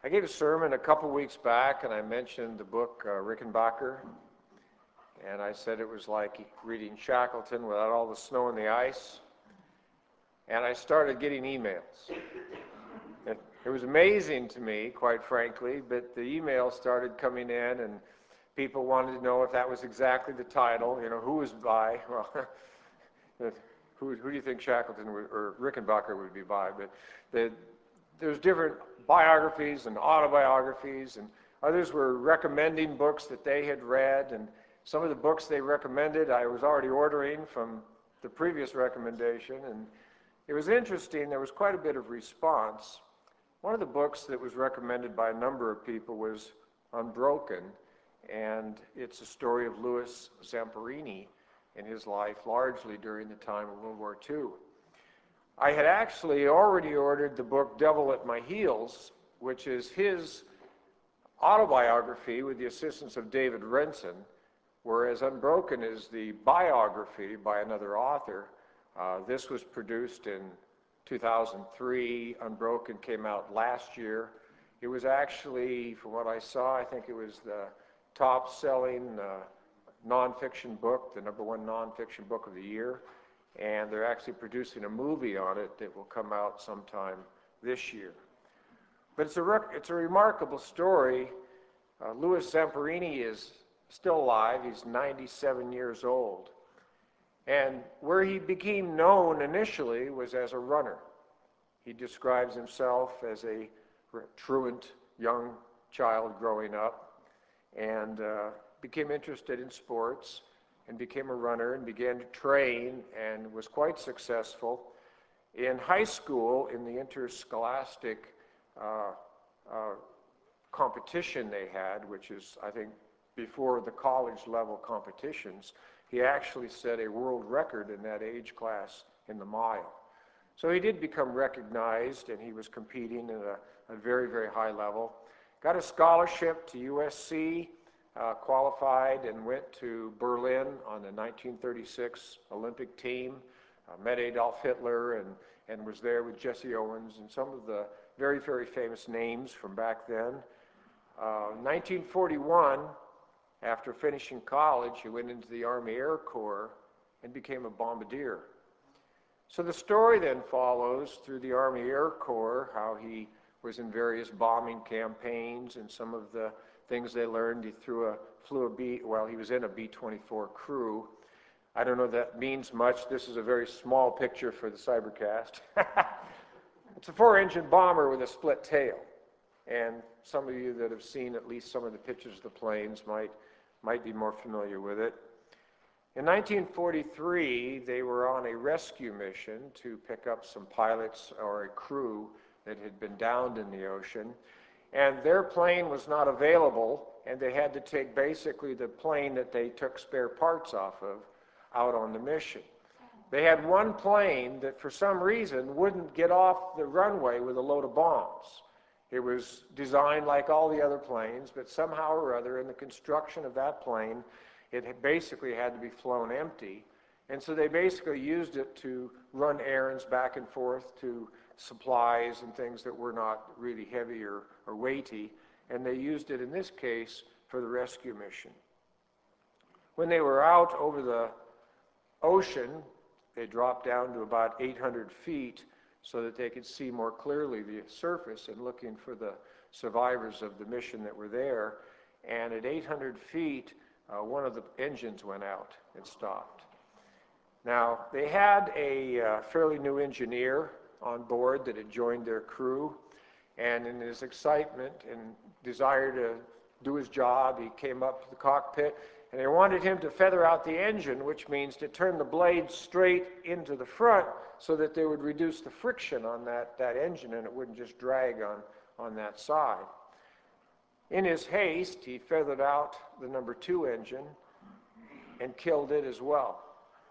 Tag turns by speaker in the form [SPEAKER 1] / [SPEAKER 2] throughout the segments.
[SPEAKER 1] I gave a sermon a couple weeks back and I mentioned the book Rickenbacker, and I said it was like reading Shackleton without all the snow and the ice, and I started getting emails. It was amazing to me, quite frankly, but the emails started coming in and people wanted to know if that was exactly the title, who was by. Well, who do you think Shackleton or Rickenbacker would be by? But there's different biographies and autobiographies, and others were recommending books that they had read, and some of the books they recommended I was already ordering from the previous recommendation, and it was interesting. There was quite a bit of response. One of the books that was recommended by a number of people was Unbroken, and it's a story of Louis Zamperini in his life, largely during the time of World War II. I had actually already ordered the book Devil at My Heels, which is his autobiography with the assistance of David Renson, whereas Unbroken is the biography by another author. This was produced in 2003. Unbroken came out last year. It was actually, from what I saw, I think it was the top-selling nonfiction book, the #1 nonfiction book of the year. And they're actually producing a movie on it that will come out sometime this year. But it's a remarkable story. Louis Zamperini is still alive. He's 97 years old. And where he became known initially was as a runner. He describes himself as a truant young child growing up, and became interested in sports, and became a runner and began to train and was quite successful. In high school, in the interscholastic competition they had, which is, I think, before the college level competitions, he actually set a world record in that age class in the mile. So he did become recognized, and he was competing at a very, very high level. Got a scholarship to USC, qualified and went to Berlin on the 1936 Olympic team, met Adolf Hitler and was there with Jesse Owens and some of the very, very famous names from back then. 1941, after finishing college, he went into the Army Air Corps and became a bombardier. So the story then follows through the Army Air Corps, how he was in various bombing campaigns and some of the things they learned. He he was in a B-24 crew. I don't know if that means much. This is a very small picture for the Cybercast. It's a 4-engine bomber with a split tail. And some of you that have seen at least some of the pictures of the planes might be more familiar with it. In 1943, they were on a rescue mission to pick up some pilots or a crew that had been downed in the ocean. And their plane was not available, and they had to take basically the plane that they took spare parts off of out on the mission. They had one plane that for some reason wouldn't get off the runway with a load of bombs. It was designed like all the other planes, but somehow or other in the construction of that plane, it basically had to be flown empty. And so they basically used it to run errands back and forth to supplies and things that were not really heavy or weighty, and they used it in this case for the rescue mission. When they were out over the ocean, they dropped down to about 800 feet so that they could see more clearly the surface and looking for the survivors of the mission that were there. And at 800 feet, one of the engines went out and stopped. Now, they had a fairly new engineer on board that had joined their crew, and in his excitement and desire to do his job, he came up to the cockpit, and they wanted him to feather out the engine, which means to turn the blades straight into the front so that they would reduce the friction on that engine and it wouldn't just drag on that side. In his haste, he feathered out the #2 engine and killed it as well.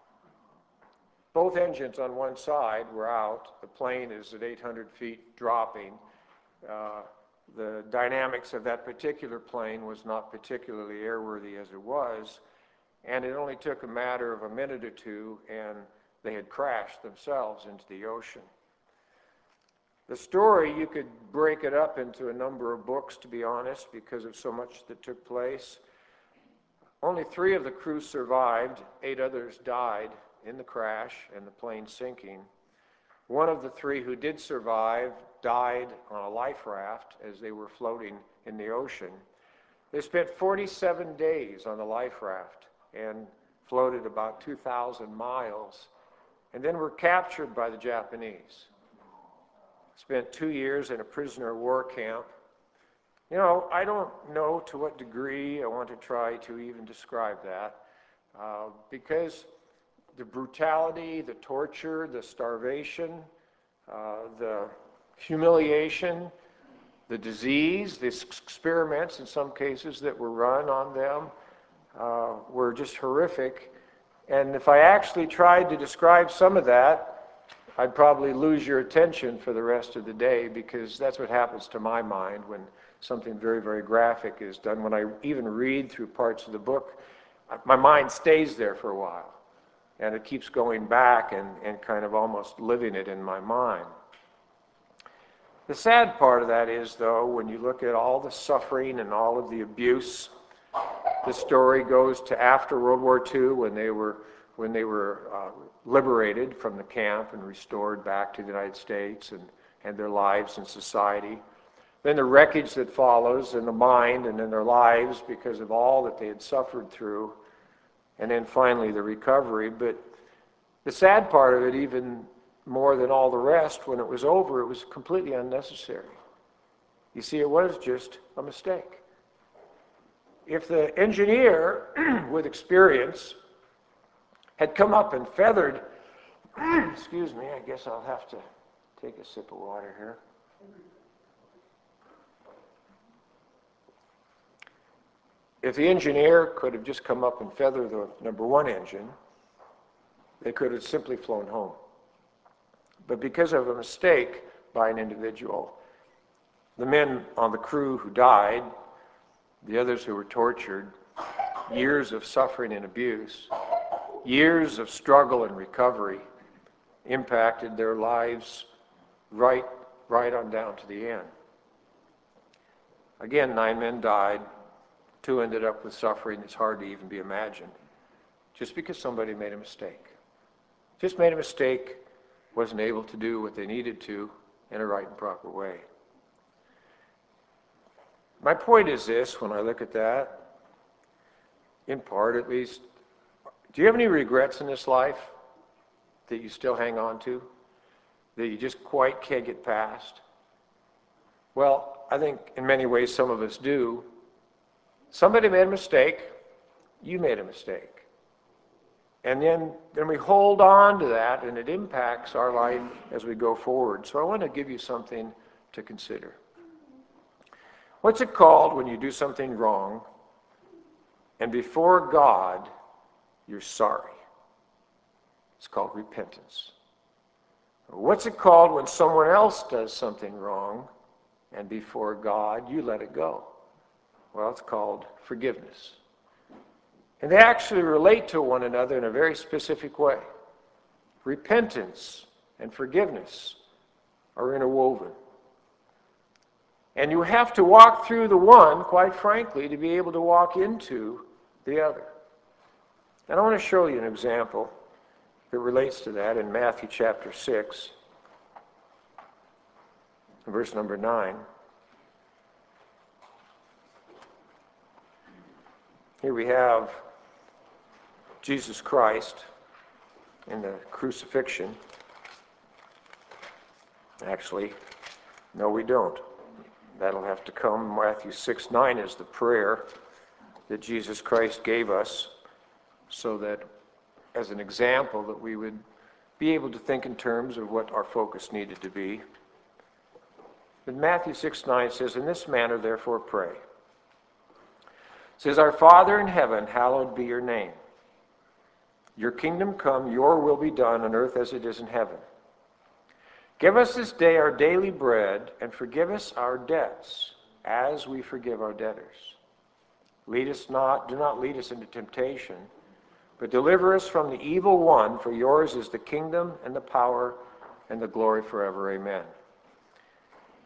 [SPEAKER 1] Both engines on one side were out. The plane is at 800 feet dropping. The dynamics of that particular plane was not particularly airworthy as it was, and it only took a matter of a minute or two and they had crashed themselves into the ocean. The story, you could break it up into a number of books, to be honest, because of so much that took place. Only 3 of the crew survived. 8 others died in the crash and the plane sinking. One of the 3 who did survive died on a life raft as they were floating in the ocean. They spent 47 days on the life raft and floated about 2,000 miles, and then were captured by the Japanese. Spent 2 years in a prisoner of war camp. You know, I don't know to what degree I want to try to even describe that, because the brutality, the torture, the starvation, the humiliation, the disease, the experiments in some cases that were run on them were just horrific. And if I actually tried to describe some of that, I'd probably lose your attention for the rest of the day, because that's what happens to my mind when something very, very graphic is done. When I even read through parts of the book, my mind stays there for a while, and it keeps going back and kind of almost living it in my mind. The sad part of that is, though, when you look at all the suffering and all of the abuse, the story goes to after World War II, when they were liberated from the camp and restored back to the United States and their lives in society. Then the wreckage that follows in the mind and in their lives because of all that they had suffered through. And then finally the recovery. But the sad part of it, even more than all the rest, when it was over, it was completely unnecessary. You see, it was just a mistake. If the engineer with experience had come up and feathered, excuse me, I guess I'll have to take a sip of water here. If the engineer could have just come up and feathered the number 1 engine, they could have simply flown home. But because of a mistake by an individual, the men on the crew who died, the others who were tortured, years of suffering and abuse, years of struggle and recovery impacted their lives right on down to the end. Again, 9 men died. 2 ended up with suffering that's hard to even be imagined, just because somebody made a mistake. Just made a mistake, wasn't able to do what they needed to in a right and proper way. My point is this, when I look at that, in part at least, do you have any regrets in this life that you still hang on to, that you just quite can't get past? Well, I think in many ways some of us do. Somebody made a mistake, you made a mistake. And then we hold on to that, and it impacts our life as we go forward. So I want to give you something to consider. What's it called when you do something wrong, and before God, you're sorry? It's called repentance. What's it called when someone else does something wrong, and before God, you let it go? Well, it's called forgiveness. And they actually relate to one another in a very specific way. Repentance and forgiveness are interwoven. And you have to walk through the one, quite frankly, to be able to walk into the other. And I want to show you an example that relates to that in Matthew chapter 6, verse number 9. Here we have Jesus Christ in the crucifixion. Actually, no, we don't. That'll have to come. Matthew 6:9 is the prayer that Jesus Christ gave us, so that as an example that we would be able to think in terms of what our focus needed to be. But Matthew 6:9 says, "In this manner therefore pray. It says, Our Father in heaven, hallowed be your name. Your kingdom come, your will be done on earth as it is in heaven. Give us this day our daily bread, and forgive us our debts, as we forgive our debtors. Do not lead us into temptation, but deliver us from the evil one, for yours is the kingdom and the power and the glory forever. Amen."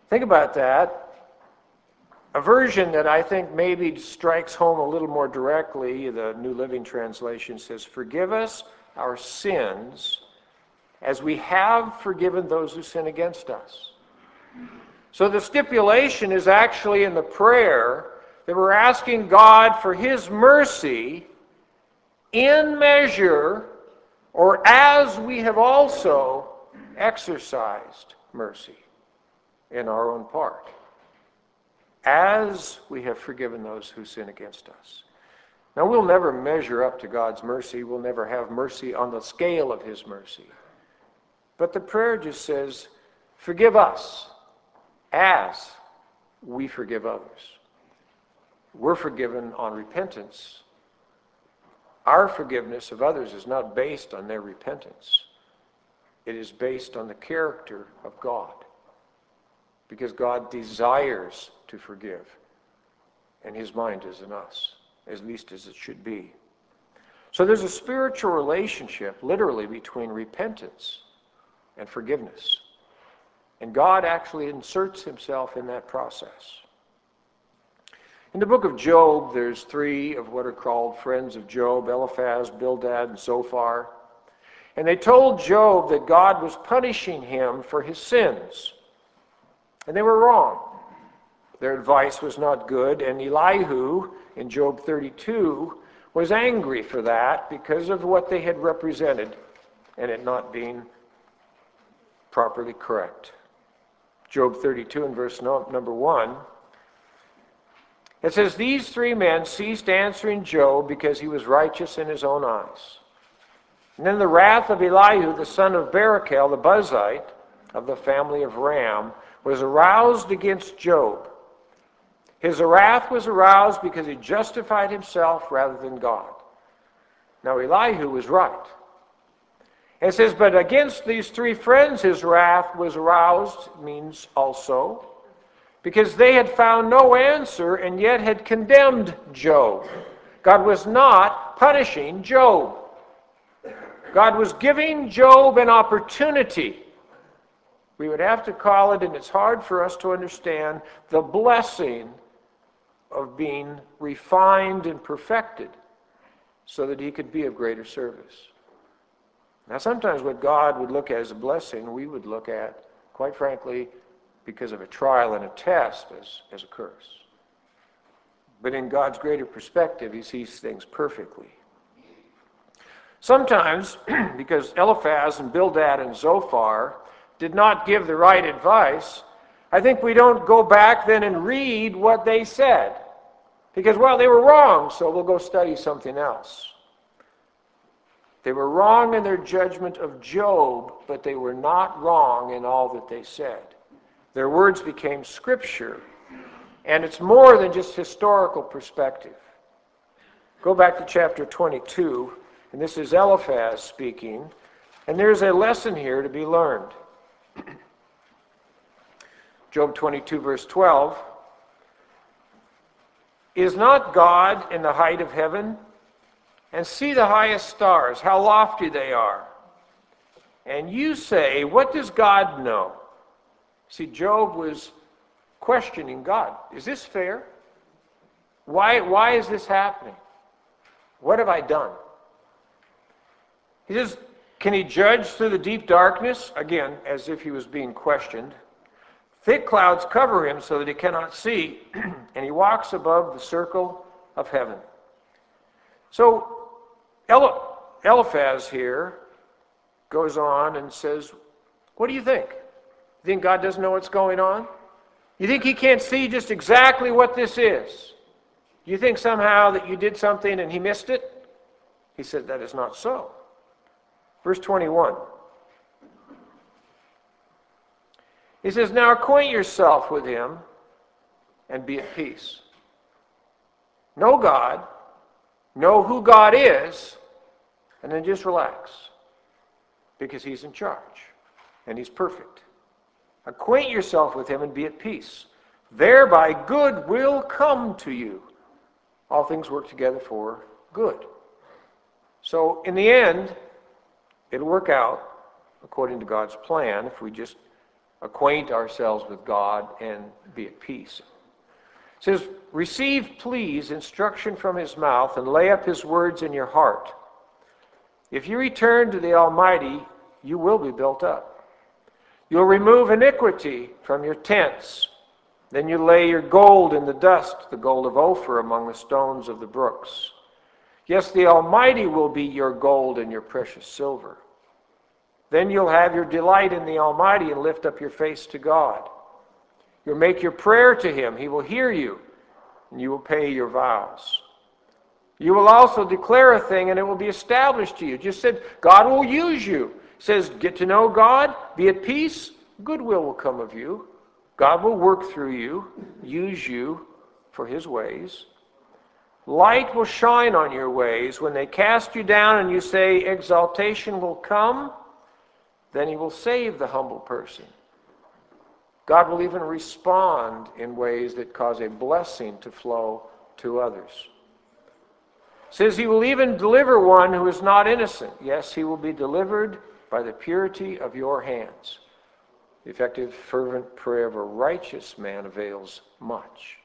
[SPEAKER 1] Think about that. A version that I think maybe strikes home a little more directly, the New Living Translation says, "Forgive us our sins as we have forgiven those who sin against us." So the stipulation is actually in the prayer that we're asking God for His mercy in measure, or as we have also exercised mercy in our own part, as we have forgiven those who sin against us. Now, we'll never measure up to God's mercy. We'll never have mercy on the scale of His mercy. But the prayer just says, forgive us as we forgive others. We're forgiven on repentance. Our forgiveness of others is not based on their repentance. It is based on the character of God. Because God desires to forgive. And His mind is in us, at least as it should be. So there's a spiritual relationship, literally, between repentance and forgiveness. And God actually inserts Himself in that process. In the book of Job, there's three of what are called friends of Job: Eliphaz, Bildad, and Zophar. And they told Job that God was punishing him for his sins. And they were wrong. Their advice was not good, and Elihu, in Job 32, was angry for that because of what they had represented and it not being properly correct. Job 32 and verse number 1, it says, "These three men ceased answering Job because he was righteous in his own eyes. And then the wrath of Elihu, the son of Barachel, the Buzite, of the family of Ram, was aroused against Job. His wrath was aroused because he justified himself rather than God." Now Elihu was right. And it says, but against these three friends his wrath was aroused, means also, because they had found no answer and yet had condemned Job. God was not punishing Job. God was giving Job an opportunity. We would have to call it, and it's hard for us to understand, the blessing of being refined and perfected so that he could be of greater service. Now, sometimes what God would look at as a blessing, we would look at, quite frankly, because of a trial and a test, as a curse. But in God's greater perspective, He sees things perfectly. Sometimes, because Eliphaz and Bildad and Zophar did not give the right advice, I think we don't go back then and read what they said. Because, well, they were wrong, so we'll go study something else. They were wrong in their judgment of Job, but they were not wrong in all that they said. Their words became scripture, and it's more than just historical perspective. Go back to chapter 22, and this is Eliphaz speaking, and there's a lesson here to be learned. Job 22, verse 12. "Is not God in the height of heaven? And see the highest stars, how lofty they are. And you say, what does God know?" See, Job was questioning God. Is this fair? Why is this happening? What have I done? He says, can he judge through the deep darkness? Again, as if he was being questioned. "Thick clouds cover him so that he cannot see, and he walks above the circle of heaven." So Eliphaz here goes on and says, what do you think? You think God doesn't know what's going on? You think He can't see just exactly what this is? You think somehow that you did something and He missed it? He said, that is not so. Verse 21. He says, "Now acquaint yourself with Him and be at peace." Know God, know who God is, and then just relax. Because He's in charge, and He's perfect. Acquaint yourself with Him and be at peace. Thereby good will come to you. All things work together for good. So in the end, it'll work out according to God's plan if we just acquaint ourselves with God, and be at peace. It says, receive, please, instruction from his mouth, and lay up his words in your heart. If you return to the Almighty, you will be built up. You'll remove iniquity from your tents. Then you lay your gold in the dust, the gold of Ophir among the stones of the brooks. Yes, the Almighty will be your gold and your precious silver. Then you'll have your delight in the Almighty and lift up your face to God. You'll make your prayer to him. He will hear you, and you will pay your vows. You will also declare a thing, and it will be established to you. Just said, God will use you. It says, get to know God, be at peace, goodwill will come of you. God will work through you, use you for his ways. Light will shine on your ways. When they cast you down and you say, exaltation will come, then he will save the humble person. God will even respond in ways that cause a blessing to flow to others. It says he will even deliver one who is not innocent. Yes, he will be delivered by the purity of your hands. The effective, fervent prayer of a righteous man avails much.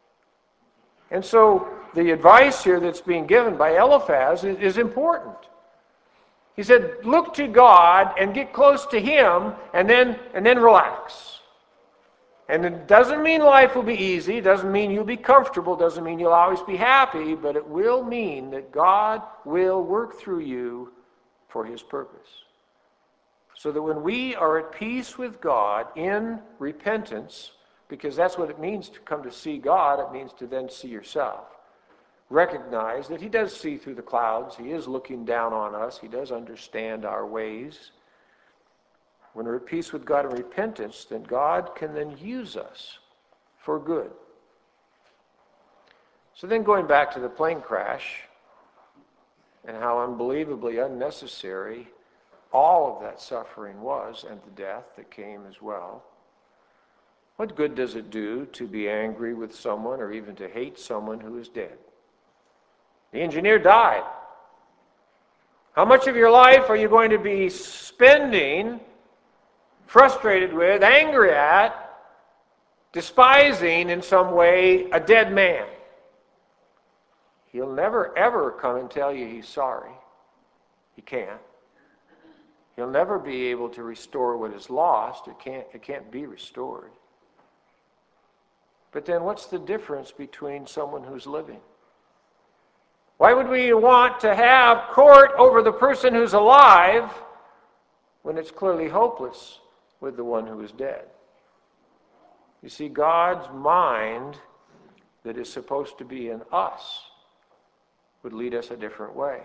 [SPEAKER 1] And so the advice here that's being given by Eliphaz is important. He said, look to God and get close to him, and then relax. And it doesn't mean life will be easy, it doesn't mean you'll be comfortable, it doesn't mean you'll always be happy, but it will mean that God will work through you for his purpose. So that when we are at peace with God in repentance, because that's what it means to come to see God, it means to then see yourself. Recognize that he does see through the clouds, he is looking down on us, he does understand our ways. When we're at peace with God in repentance, then God can then use us for good. So then going back to the plane crash and how unbelievably unnecessary all of that suffering was, and the death that came as well. What good does it do to be angry with someone or even to hate someone who is dead? The engineer died. How much of your life are you going to be spending frustrated with, angry at, despising in some way a dead man? He'll never ever come and tell you he's sorry. He can't. He'll never be able to restore what is lost. It can't be restored. But then what's the difference between someone who's living? Why would we want to have court over the person who's alive when it's clearly hopeless with the one who is dead? You see, God's mind that is supposed to be in us would lead us a different way.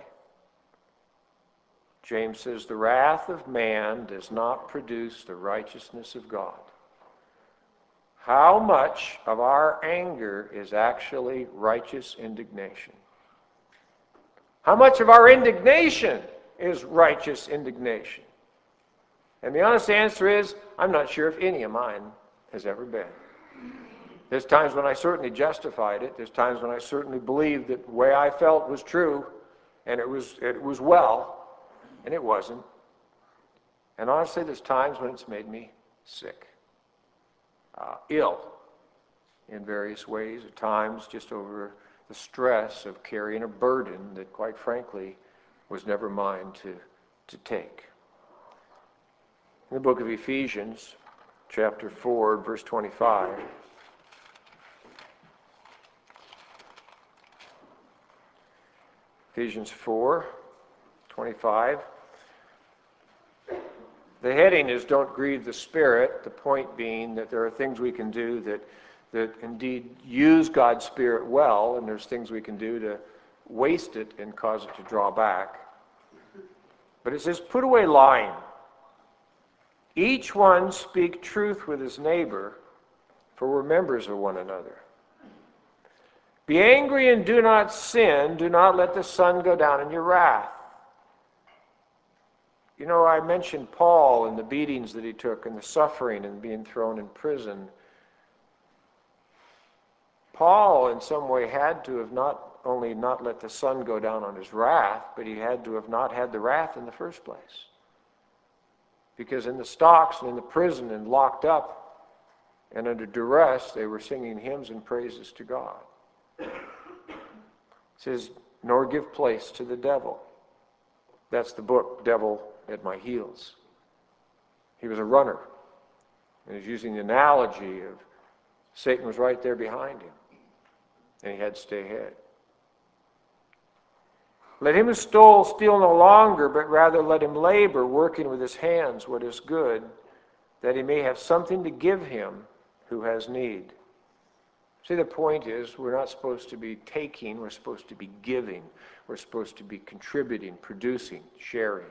[SPEAKER 1] James says, the wrath of man does not produce the righteousness of God. How much of our anger is actually righteous indignation? How much of our indignation is righteous indignation? And the honest answer is, I'm not sure if any of mine has ever been. There's times when I certainly justified it. There's times when I certainly believed that the way I felt was true, and it was well, and it wasn't. And honestly, there's times when it's made me sick, ill in various ways, at times just over the stress of carrying a burden that, quite frankly, was never mine to take. In the book of Ephesians, chapter 4, verse 25, Ephesians 4:25. The heading is Don't Grieve the Spirit, the point being that there are things we can do that indeed use God's Spirit well, and there's things we can do to waste it and cause it to draw back. But it says, put away lying. Each one speak truth with his neighbor, for we're members of one another. Be angry and do not sin. Do not let the sun go down in your wrath. You know, I mentioned Paul and the beatings that he took and the suffering and being thrown in prison. Paul, in some way, had to have not only not let the sun go down on his wrath, but he had to have not had the wrath in the first place. because in the stocks and in the prison and locked up and under duress, they were singing hymns and praises to God. It says, nor give place to the devil. That's the book, Devil at My Heels. He was a runner. And he's using the analogy of Satan was right there behind him. And he had to stay ahead. Let him who stole steal no longer, but rather let him labor, working with his hands what is good, that he may have something to give him who has need. See, the point is, we're not supposed to be taking, we're supposed to be giving. We're supposed to be contributing, producing, sharing.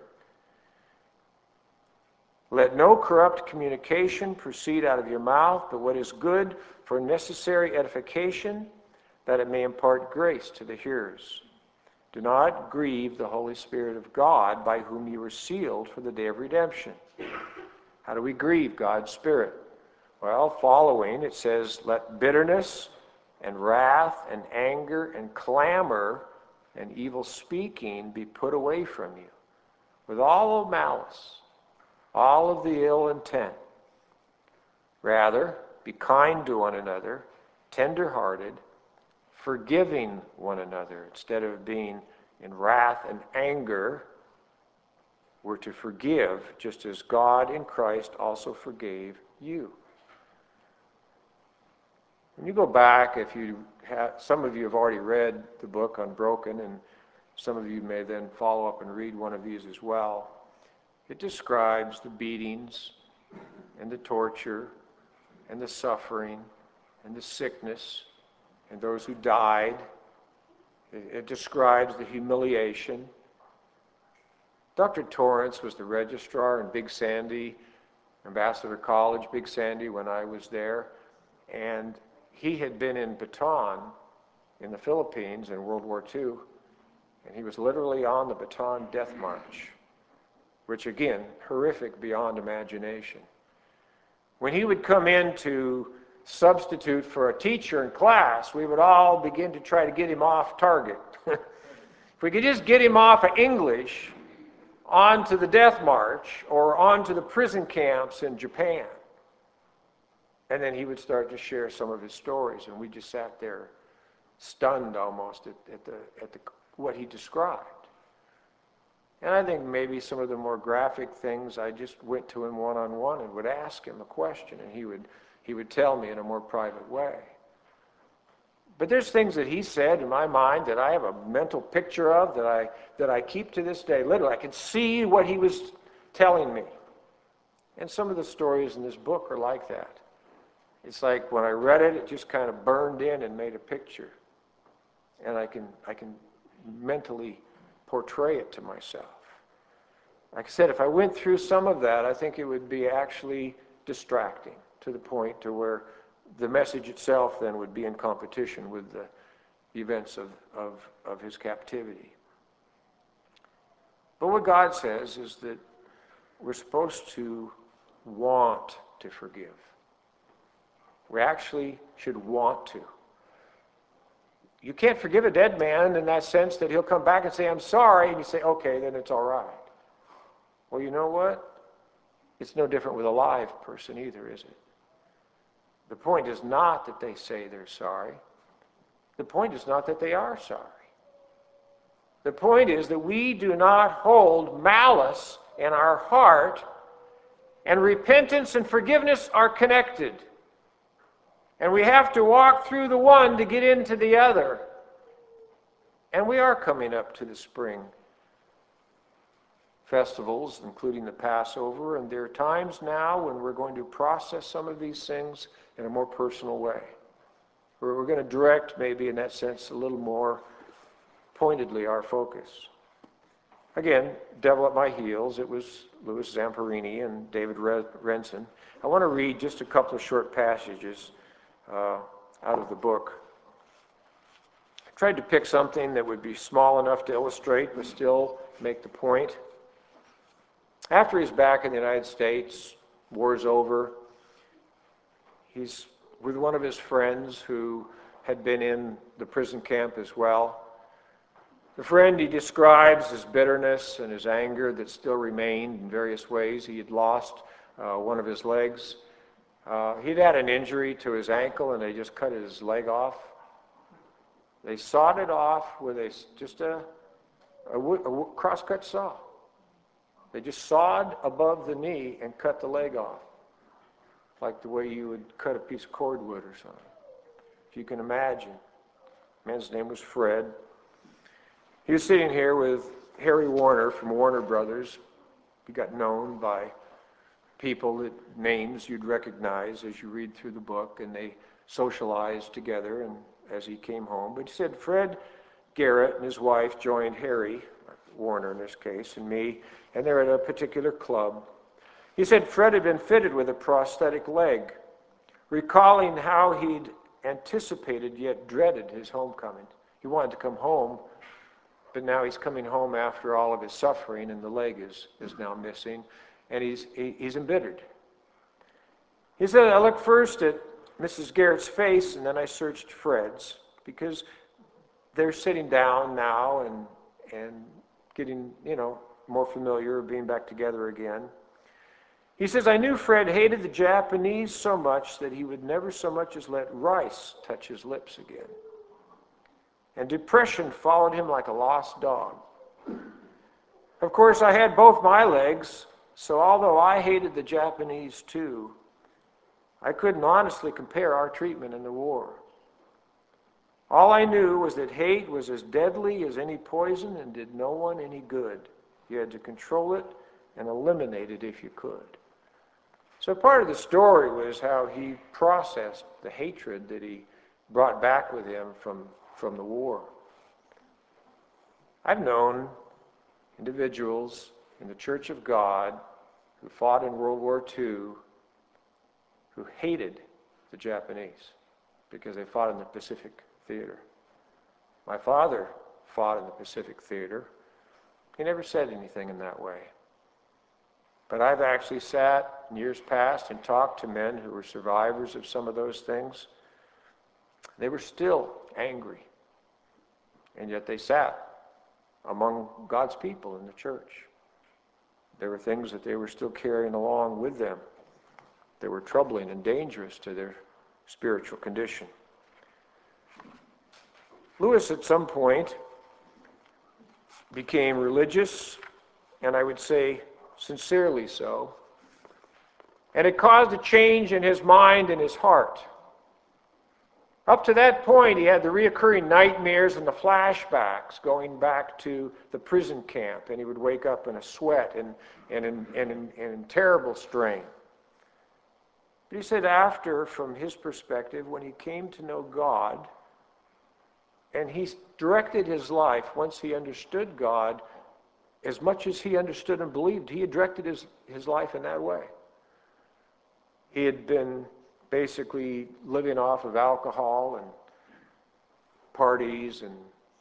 [SPEAKER 1] Let no corrupt communication proceed out of your mouth, but what is good for necessary edification, that it may impart grace to the hearers. Do not grieve the Holy Spirit of God, by whom you were sealed for the day of redemption. How do we grieve God's Spirit? Well, following, it says, let bitterness and wrath and anger and clamor and evil speaking be put away from you, with all malice, all of the ill intent. Rather, be kind to one another, tender-hearted, forgiving one another. Instead of being in wrath and anger, we're to forgive, just as God in Christ also forgave you. When you go back, if you have, some of you have already read the book Unbroken, and some of you may then follow up and read one of these as well. It describes the beatings and the torture and the suffering and the sickness and those who died. It describes the humiliation. Dr. Torrance was the registrar in Big Sandy, Ambassador College, Big Sandy, when I was there. And he had been in Bataan in the Philippines in World War II. And he was literally on the Bataan Death March, which again, horrific beyond imagination. When he would come in to substitute for a teacher in class, we would all begin to try to get him off target. If we could just get him off of English onto the death march or onto the prison camps in Japan. And then he would start to share some of his stories, and we just sat there stunned almost at what he described. And I think maybe some of the more graphic things, I just went to him one-on-one and would ask him a question, and he would tell me in a more private way. But there's things that he said in my mind that I have a mental picture of that I keep to this day. Literally, I could see what he was telling me. And some of the stories in this book are like that. It's like when I read it, it just kind of burned in and made a picture. And I can mentally portray it to myself. Like I said, if I went through some of that, I think it would be actually distracting to the point to where the message itself then would be in competition with the events of his captivity. But what God says is that we're supposed to want to forgive. We actually should want to. You can't forgive a dead man in that sense that he'll come back and say, I'm sorry, and you say, okay, then it's all right. Well, you know what? It's no different with a live person either, is it? The point is not that they say they're sorry. The point is not that they are sorry. The point is that we do not hold malice in our heart, and repentance and forgiveness are connected. And we have to walk through the one to get into the other. And we are coming up to the spring festivals, including the Passover, and there are times now when we're going to process some of these things in a more personal way, where we're going to direct, maybe in that sense, a little more pointedly our focus. Again, Devil at My Heels, it was Louis Zamperini and David Renson. I want to read just a couple of short passages out of the book. I tried to pick something that would be small enough to illustrate, but still make the point. After he's back in the United States, war's over, he's with one of his friends who had been in the prison camp as well. The friend he describes his bitterness and his anger that still remained in various ways. He had lost one of his legs. He'd had an injury to his ankle, and they just cut his leg off. They sawed it off with just a cross-cut saw. They just sawed above the knee and cut the leg off, like the way you would cut a piece of cordwood or something. If you can imagine. The man's name was Fred. He was sitting here with Harry Warner from Warner Brothers. He got known by people that names you'd recognize as you read through the book, and they socialized together and as he came home. But he said Fred Garrett and his wife joined Harry, Warner in this case, and me, and they're at a particular club. He said Fred had been fitted with a prosthetic leg, recalling how he'd anticipated yet dreaded his homecoming. He wanted to come home, but now he's coming home after all of his suffering, and the leg is now missing, and he's embittered. He said, I looked first at Mrs. Garrett's face, and then I searched Fred's, because they're sitting down now and getting, more familiar, being back together again. He says, I knew Fred hated the Japanese so much that he would never so much as let rice touch his lips again. And depression followed him like a lost dog. Of course, I had both my legs, so although I hated the Japanese too, I couldn't honestly compare our treatment in the war. All I knew was that hate was as deadly as any poison and did no one any good. You had to control it and eliminate it if you could. So part of the story was how he processed the hatred that he brought back with him from the war. I've known individuals in the Church of God who fought in World War II who hated the Japanese because they fought in the Pacific Theater. My father fought in the Pacific Theater. He never said anything in that way. But I've actually sat in years past and talked to men who were survivors of some of those things. They were still angry. And yet they sat among God's people in the church. There were things that they were still carrying along with them that were troubling and dangerous to their spiritual condition. Lewis, at some point, became religious, and I would say sincerely so. And it caused a change in his mind and his heart. Up to that point, he had the reoccurring nightmares and the flashbacks going back to the prison camp, and he would wake up in a sweat and in terrible strain. But he said after, from his perspective, when he came to know God, and he directed his life, once he understood God, as much as he understood and believed, he had directed his life in that way. He had been basically living off of alcohol and parties and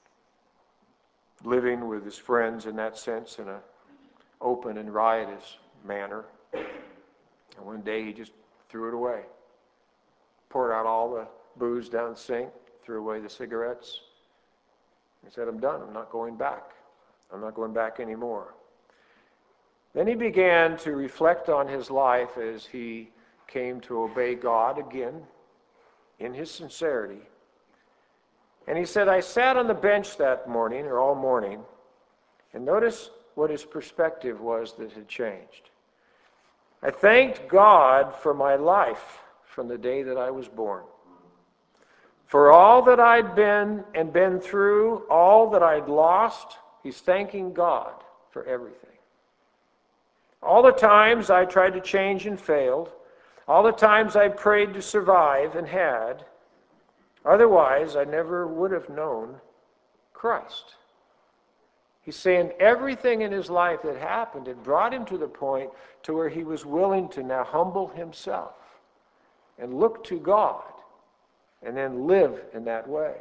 [SPEAKER 1] living with his friends in that sense in an open and riotous manner. And one day he just threw it away. Poured out all the booze down the sink, threw away the cigarettes. He said, I'm done. I'm not going back. I'm not going back anymore. Then he began to reflect on his life as he came to obey God again in his sincerity. And he said, I sat on the bench that morning, or all morning, and notice what his perspective was that had changed. I thanked God for my life from the day that I was born. For all that I'd been through, all that I'd lost, he's thanking God for everything. All the times I tried to change and failed, all the times I prayed to survive and had, otherwise I never would have known Christ. He's saying everything in his life that happened had brought him to the point to where he was willing to now humble himself and look to God and then live in that way.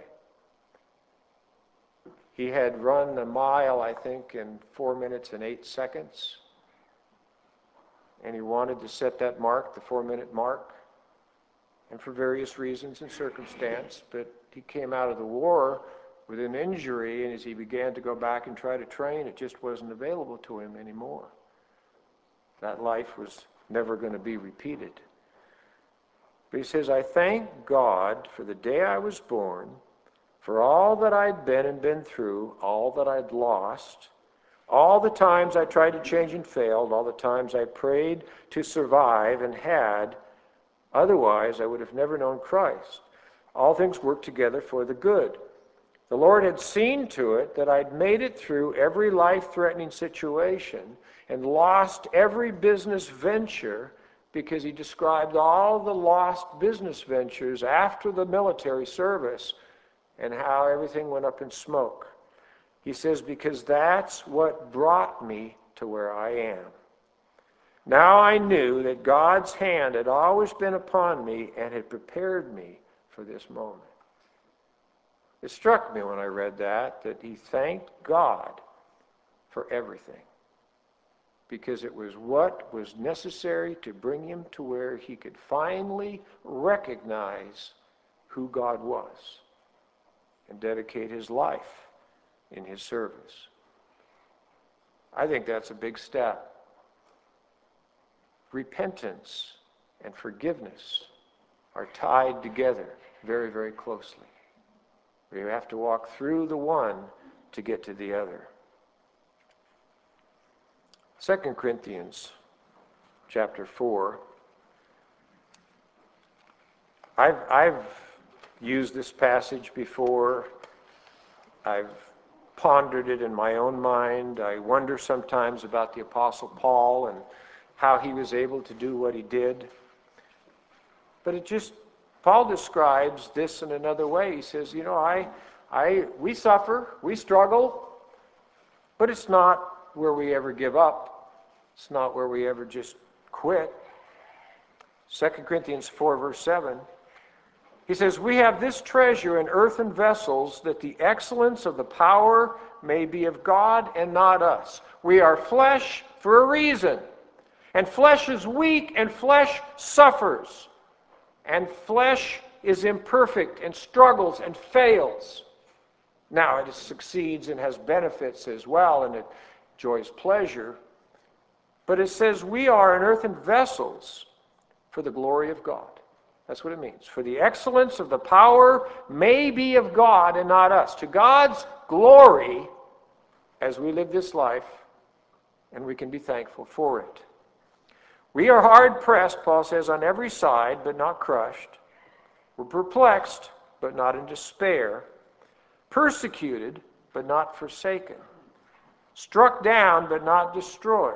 [SPEAKER 1] He had run a mile, I think, in 4 minutes and 8 seconds. And he wanted to set that mark, the 4-minute mark. And for various reasons and circumstance, but he came out of the war with an injury, and as he began to go back and try to train, it just wasn't available to him anymore. That life was never going to be repeated. But he says, I thank God for the day I was born, for all that I'd been and been through, all that I'd lost, all the times I tried to change and failed, all the times I prayed to survive and had. Otherwise, I would have never known Christ. All things work together for the good. The Lord had seen to it that I'd made it through every life-threatening situation and lost every business venture, because he described all the lost business ventures after the military service and how everything went up in smoke. He says, because that's what brought me to where I am. Now I knew that God's hand had always been upon me and had prepared me for this moment. It struck me when I read that he thanked God for everything, because it was what was necessary to bring him to where he could finally recognize who God was and dedicate his life in his service. I think that's a big step. Repentance and forgiveness are tied together very, very closely. We have to walk through the one to get to the other. 2 Corinthians chapter 4. I've used this passage before. I've pondered it in my own mind. I wonder sometimes about the Apostle Paul and how he was able to do what he did. But Paul describes this in another way. He says, we suffer, we struggle, but it's not where we ever give up. It's not where we ever just quit. 2 Corinthians 4, verse 7, he says, we have this treasure in earthen vessels, that the excellence of the power may be of God and not us. We are flesh for a reason. And flesh is weak, and flesh suffers. And flesh is imperfect, and struggles, and fails. Now, it succeeds and has benefits as well, and it enjoys pleasure. But it says we are in earthen vessels for the glory of God. That's what it means. For the excellence of the power may be of God and not us. To God's glory as we live this life, and we can be thankful for it. We are hard pressed, Paul says, on every side, but not crushed. We're perplexed, but not in despair. Persecuted, but not forsaken. Struck down, but not destroyed.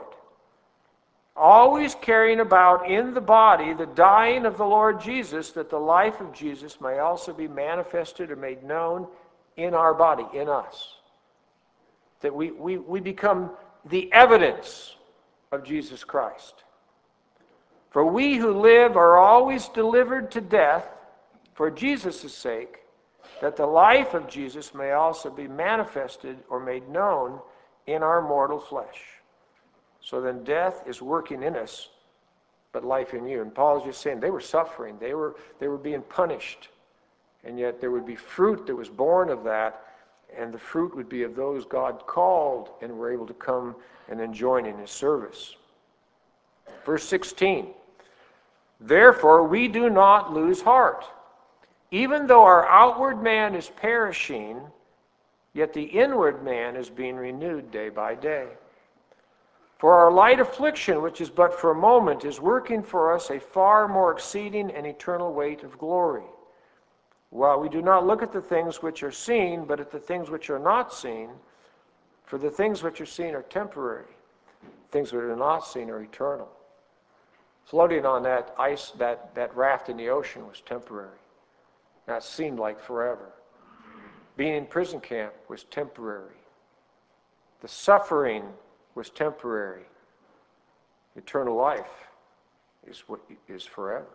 [SPEAKER 1] Always carrying about in the body the dying of the Lord Jesus, that the life of Jesus may also be manifested or made known in our body, in us. That we become the evidence of Jesus Christ. For we who live are always delivered to death for Jesus' sake, that the life of Jesus may also be manifested or made known in our mortal flesh. So then death is working in us, but life in you. And Paul is just saying they were suffering. They were being punished. And yet there would be fruit that was born of that, and the fruit would be of those God called and were able to come and then join in his service. Verse 16. Therefore, we do not lose heart. Even though our outward man is perishing, yet the inward man is being renewed day by day. For our light affliction, which is but for a moment, is working for us a far more exceeding and eternal weight of glory. While we do not look at the things which are seen, but at the things which are not seen, for the things which are seen are temporary. Things which are not seen are eternal. Floating on that ice, that raft in the ocean was temporary. That seemed like forever. Being in prison camp was temporary. The suffering was temporary. Eternal life is forever.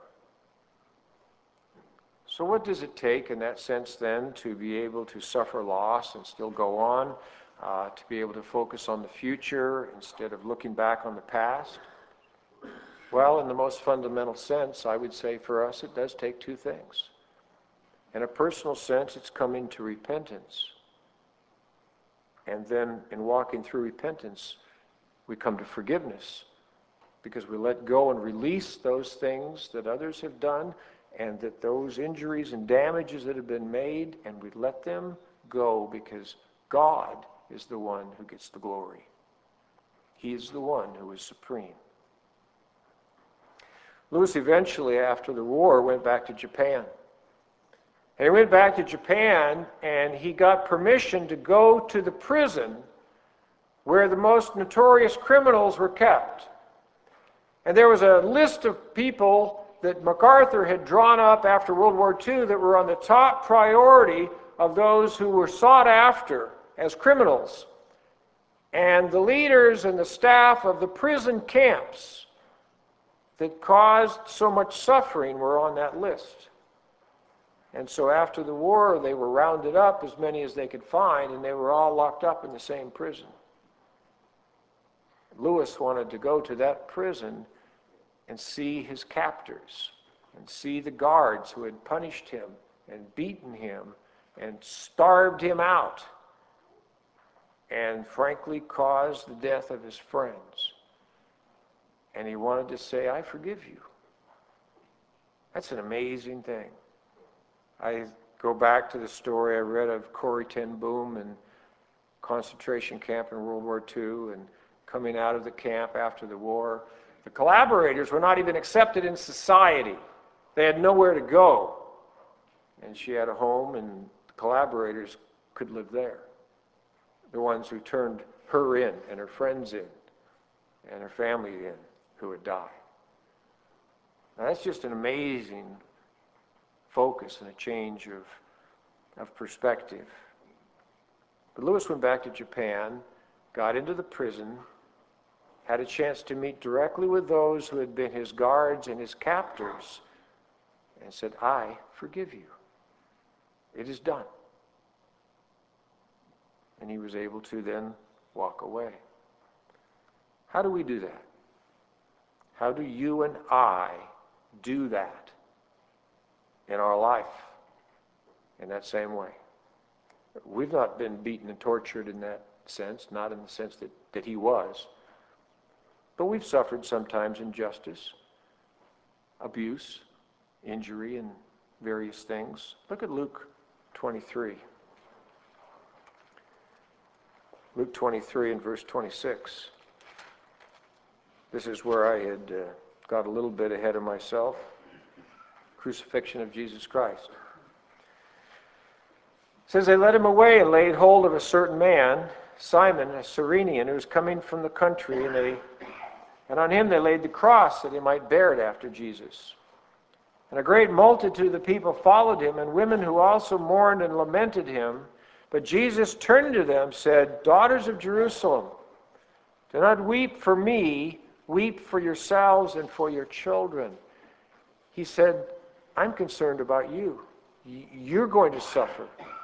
[SPEAKER 1] So what does it take in that sense then to be able to suffer loss and still go on, to be able to focus on the future instead of looking back on the past? Well, in the most fundamental sense, I would say for us it does take two things. In a personal sense, it's coming to repentance. And then in walking through repentance, we come to forgiveness because we let go and release those things that others have done and that those injuries and damages that have been made, and we let them go because God is the one who gets the glory. He is the one who is supreme. Lewis eventually, after the war, went back to Japan. And he went back to Japan and he got permission to go to the prison where the most notorious criminals were kept. And there was a list of people that MacArthur had drawn up after World War II that were on the top priority of those who were sought after as criminals. And the leaders and the staff of the prison camps that caused so much suffering were on that list. And so after the war, they were rounded up, as many as they could find, and they were all locked up in the same prison. Lewis wanted to go to that prison and see his captors and see the guards who had punished him and beaten him and starved him out and frankly caused the death of his friends. And he wanted to say, I forgive you. That's an amazing thing. I go back to the story I read of Corrie ten Boom and concentration camp in World War II and coming out of the camp after the war. The collaborators were not even accepted in society. They had nowhere to go. And she had a home, and the collaborators could live there. The ones who turned her in and her friends in and her family in who had died. Now that's just an amazing focus and a change of perspective. But Lewis went back to Japan, got into the prison, had a chance to meet directly with those who had been his guards and his captors, and said, I forgive you. It is done. And he was able to then walk away. How do we do that? How do you and I do that in our life in that same way? We've not been beaten and tortured in that sense, not in the sense that he was. But we've suffered sometimes injustice, abuse, injury, and various things. Look at Luke 23. Luke 23 and verse 26. This is where I had got a little bit ahead of myself. Crucifixion of Jesus Christ. It says, they led him away and laid hold of a certain man, Simon, a Cyrenian, who was coming from the country, and on him they laid the cross that he might bear it after Jesus. And a great multitude of the people followed him, and women who also mourned and lamented him. But Jesus, turning to them, said, Daughters of Jerusalem, do not weep for me, weep for yourselves and for your children. He said, I'm concerned about you. You're going to suffer.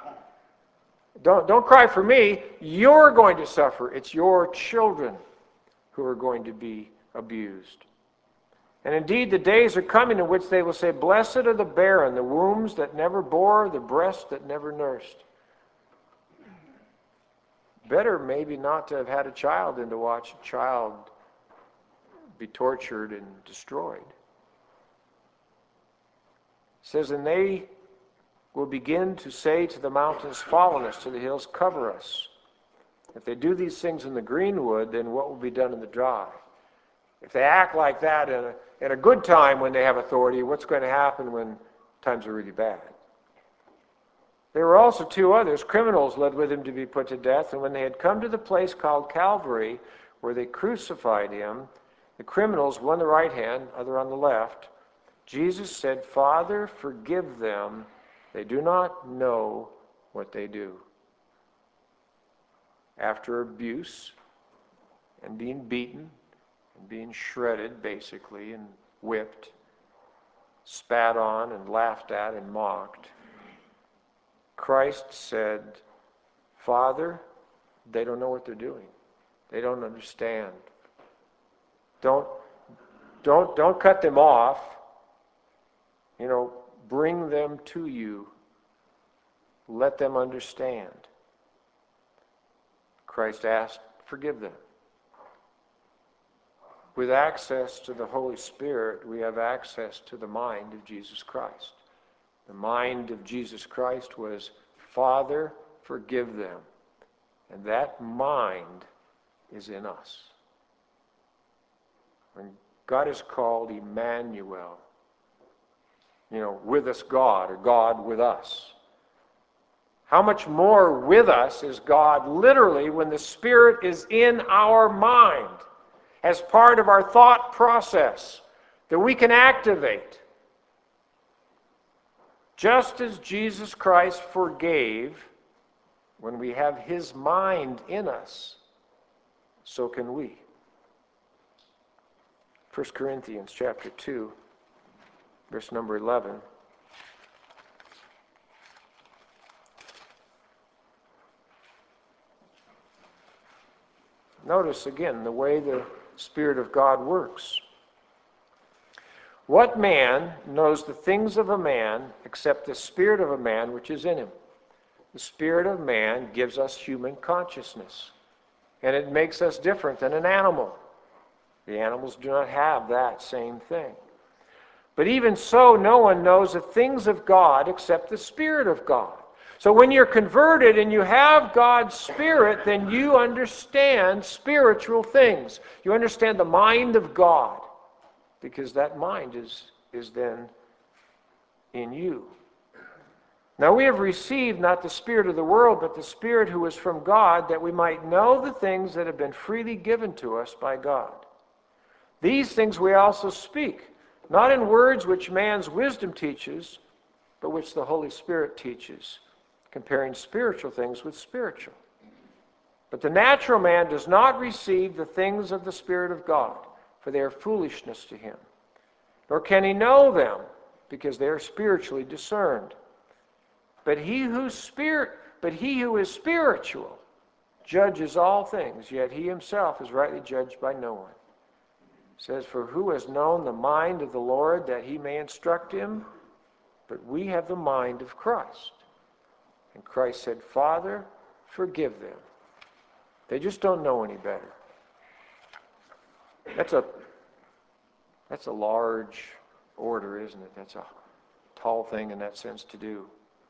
[SPEAKER 1] Don't cry for me. You're going to suffer. It's your children who are going to be abused. And indeed, the days are coming in which they will say, Blessed are the barren, the wombs that never bore, the breasts that never nursed. Better maybe not to have had a child than to watch a child be tortured and destroyed. It says, and they will begin to say to the mountains, fall on us, to the hills, cover us. If they do these things in the greenwood, then what will be done in the dry? If they act like that in a good time when they have authority, what's going to happen when times are really bad? There were also two others, criminals, led with him to be put to death. And when they had come to the place called Calvary, where they crucified him, the criminals, one on the right hand, other on the left, Jesus said, Father, forgive them. They do not know what they do. After abuse and being beaten and being shredded, basically, and whipped, spat on and laughed at and mocked, Christ said, Father, they don't know what they're doing. They don't understand. Don't cut them off. Bring them to you. Let them understand. Christ asked, forgive them. With access to the Holy Spirit, we have access to the mind of Jesus Christ. The mind of Jesus Christ was, Father, forgive them. And that mind is in us. When God is called Emmanuel, with us God, or God with us. How much more with us is God literally when the Spirit is in our mind as part of our thought process that we can activate. Just as Jesus Christ forgave when we have His mind in us, so can we. 1 Corinthians chapter 2, verse number 11. Notice again the way the Spirit of God works. What man knows the things of a man except the spirit of a man which is in him? The spirit of man gives us human consciousness, and it makes us different than an animal. The animals do not have that same thing. But even so, no one knows the things of God except the Spirit of God. So when you're converted and you have God's Spirit, then you understand spiritual things. You understand the mind of God, because that mind is then in you. Now we have received not the spirit of the world, but the Spirit who is from God, that we might know the things that have been freely given to us by God. These things we also speak, not in words which man's wisdom teaches, but which the Holy Spirit teaches, comparing spiritual things with spiritual. But the natural man does not receive the things of the Spirit of God, for they are foolishness to him. Nor can he know them, because they are spiritually discerned. But he who is spiritual judges all things, yet he himself is rightly judged by no one. It says, for who has known the mind of the Lord that he may instruct him? But we have the mind of Christ. And Christ said, Father, forgive them. They just don't know any better. That's a large order, isn't it? That's a tall thing in that sense to do.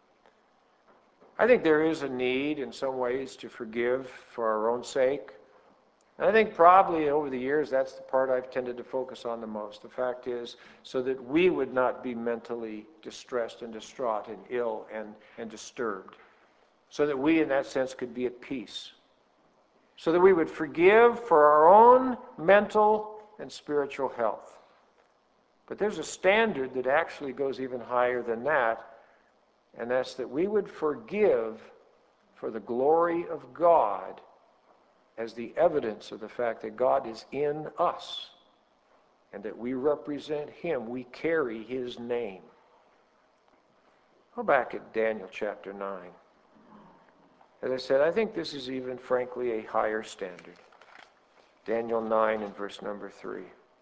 [SPEAKER 1] I think there is a need in some ways to forgive for our own sake. And I think probably over the years that's the part I've tended to focus on the most. The fact is, so that we would not be mentally distressed and distraught and ill and disturbed. So that we in that sense could be at peace. So that we would forgive for our own mental and spiritual health. But there's a standard that actually goes even higher than that, and that's that we would forgive for the glory of God as the evidence of the fact that God is in us and that we represent Him. We carry His name. Go back at Daniel chapter 9. As I said, I think this is even, frankly, a higher standard. Daniel 9 and verse number 3.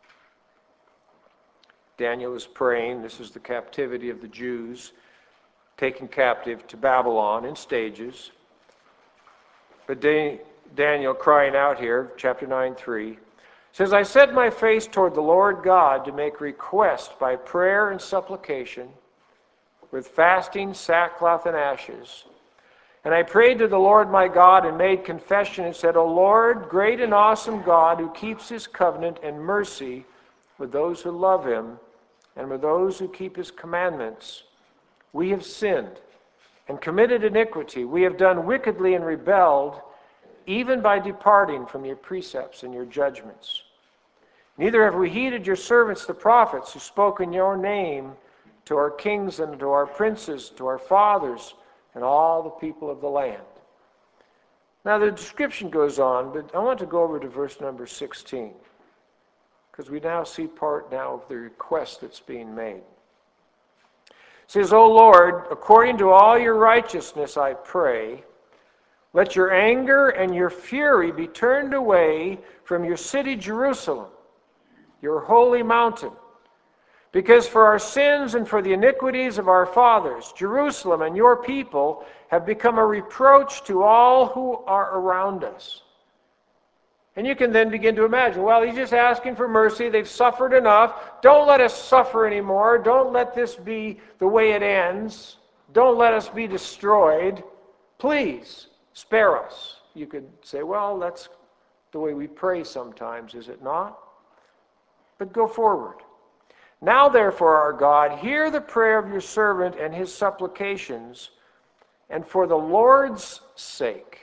[SPEAKER 1] Daniel is praying. This is the captivity of the Jews, taken captive to Babylon in stages. But Daniel crying out here, chapter 9:3, says, I set my face toward the Lord God to make request by prayer and supplication, with fasting, sackcloth, and ashes. And I prayed to the Lord my God and made confession and said, O Lord, great and awesome God, who keeps His covenant and mercy with those who love Him and with those who keep His commandments, we have sinned and committed iniquity. We have done wickedly and rebelled, even by departing from your precepts and your judgments. Neither have we heeded your servants, the prophets, who spoke in your name to our kings and to our princes, to our fathers, and all the people of the land. Now the description goes on, but I want to go over to verse number 16, because we now see part now of the request that's being made. It says, O Lord, according to all your righteousness I pray, let your anger and your fury be turned away from your city Jerusalem, your holy mountain. Because for our sins and for the iniquities of our fathers, Jerusalem and your people have become a reproach to all who are around us. And you can then begin to imagine, well, he's just asking for mercy. They've suffered enough. Don't let us suffer anymore. Don't let this be the way it ends. Don't let us be destroyed. Please, spare us. You could say, well, that's the way we pray sometimes, is it not? But go forward. Now, therefore, our God, hear the prayer of your servant and his supplications, and for the Lord's sake,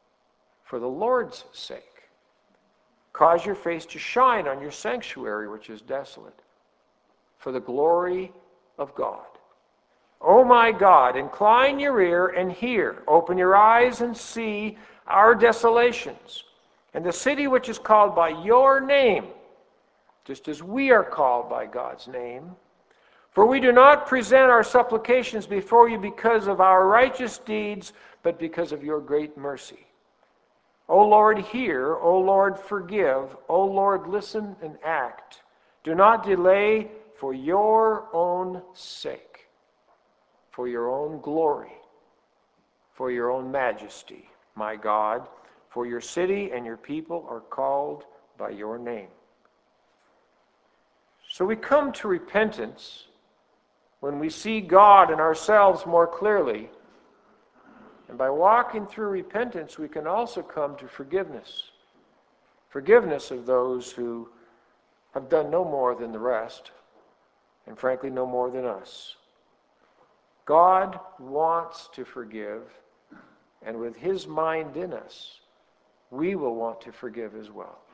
[SPEAKER 1] cause your face to shine on your sanctuary, which is desolate, for the glory of God. O my God, incline your ear and hear. Open your eyes and see our desolations, and the city which is called by your name, just as we are called by God's name. For we do not present our supplications before you because of our righteous deeds, but because of your great mercy. O Lord, hear. O Lord, forgive. O Lord, listen and act. Do not delay, for your own sake, for your own glory, for your own majesty, my God, for your city and your people are called by your name. So we come to repentance when we see God and ourselves more clearly. And by walking through repentance, we can also come to forgiveness. Forgiveness of those who have done no more than the rest, and frankly, no more than us. God wants to forgive, and with his mind in us, we will want to forgive as well.